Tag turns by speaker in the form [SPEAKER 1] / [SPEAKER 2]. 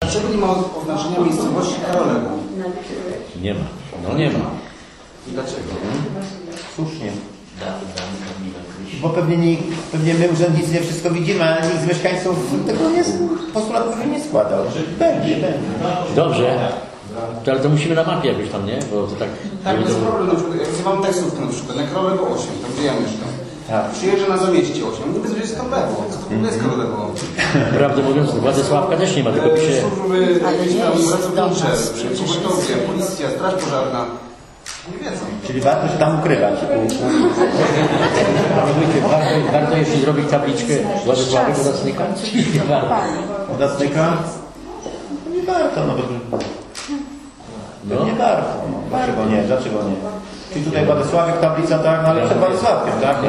[SPEAKER 1] Dlaczego nie ma oznaczenia miejscowości Karolewo?
[SPEAKER 2] Nie ma. No nie ma.
[SPEAKER 1] Dlaczego?
[SPEAKER 3] Słusznie. Bo pewnie my urzędnicy nie wszystko widzimy, ale nikt z mieszkańców tego nie, postulatów nie składał. Będzie.
[SPEAKER 2] Dobrze. Ale to musimy na mapie jakoś tam, nie? Bo to tak...
[SPEAKER 1] Tak, to jest problem. Na przykład, jak wzywam taksówkę na przykład, na Karolewo 8, tam gdzie ja mieszkam. Tak. Przyjeżdżę na Zamieście 8, nie wiem, że jest to Lewo. Co to w ogóle jest Karolewo?
[SPEAKER 2] Prawdę mówiąc, Władysławka też nie ma, tylko pisze...
[SPEAKER 1] Służby, pracownicze, pogotowie, policja, straż pożarna. Nie wiedzą.
[SPEAKER 3] Czyli warto się tam ukrywać.
[SPEAKER 2] Warto jeszcze zrobić tabliczkę Władysławek Odacnyka? Nie warto.
[SPEAKER 3] Odacnyka? Nie warto, no bo... Nie warto. Dlaczego nie? Czyli tutaj Władysławek, tablica, tak, no ale przed Władysławkiem, tak?